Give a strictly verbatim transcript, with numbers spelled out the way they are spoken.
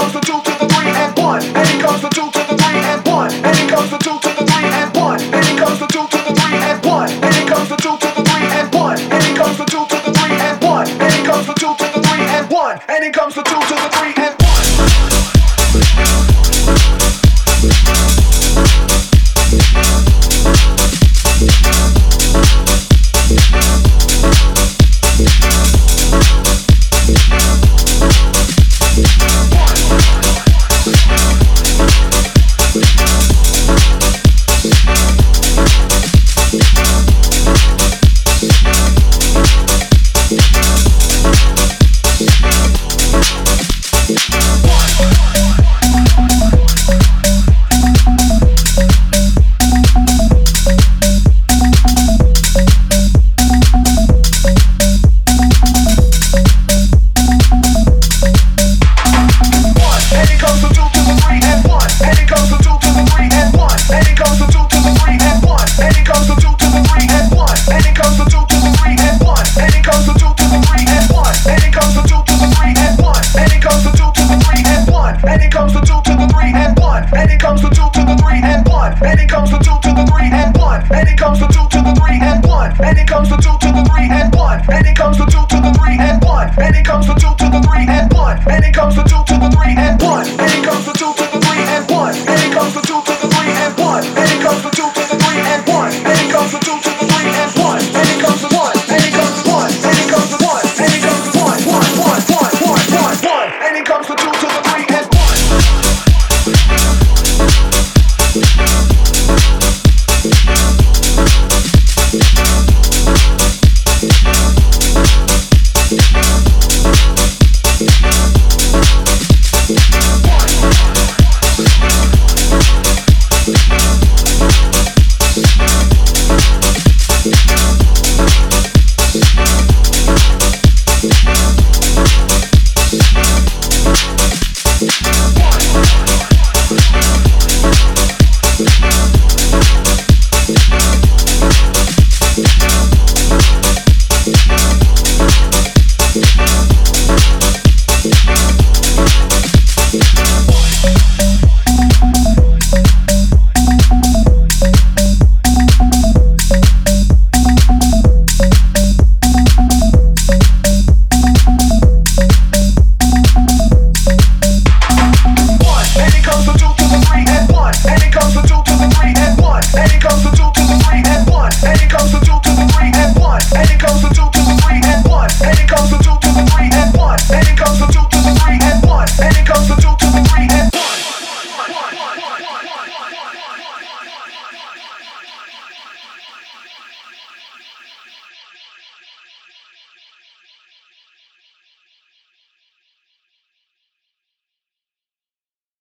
comes the two to the three and one. And it comes the two to the three and one. And it comes the two to the three and one. And it comes the two to the three and one. And it comes the two to the three and one. And it comes the two to the three and one. And it comes the two to the three and one. And it comes the two to the three and one.